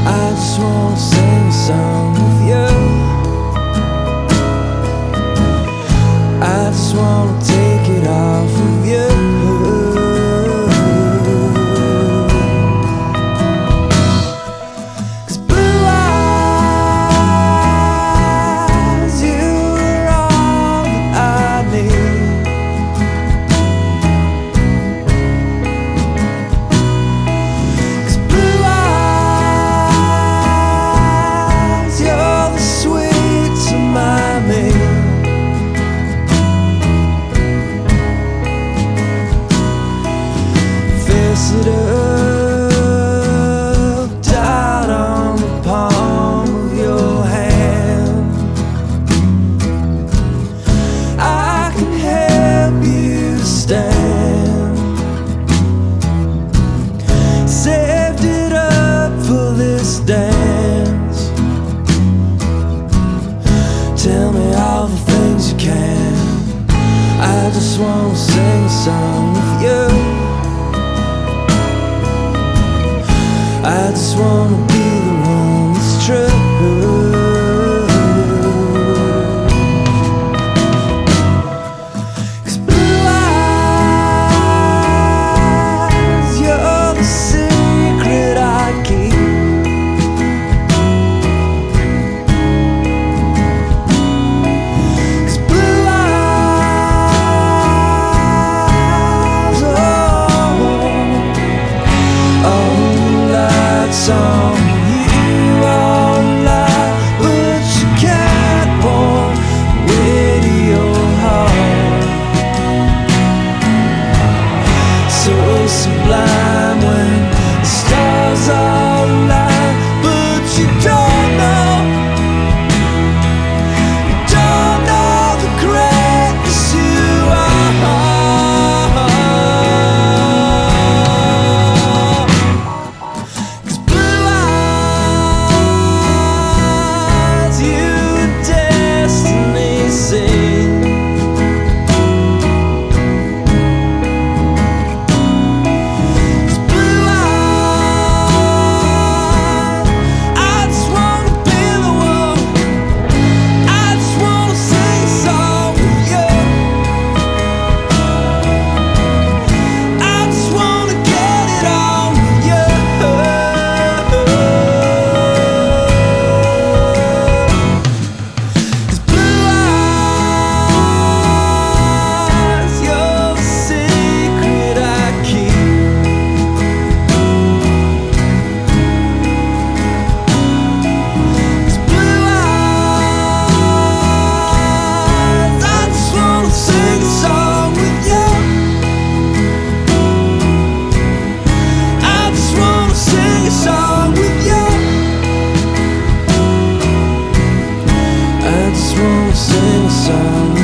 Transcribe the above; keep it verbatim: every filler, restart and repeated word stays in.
I just wanna sing a song with you. I just wanna take it off of you. 'Cause blue eyes, you're all that I need. 'Cause blue eyes, you're the sweet to my me. It up, down on the palm of your hand. I can help you stand. Saved it up for this dance. Tell me all the things you can. I just wanna sing a song with you. I just wanna be the one that's true. 'Cause blue eyes, you're the secret I keep. 'Cause blue eyes, oh, oh, song you all lie, but you can't walk away to your heart. So sublime when the stars all lie, but you don't know, you don't know the greatness you are. Sing a song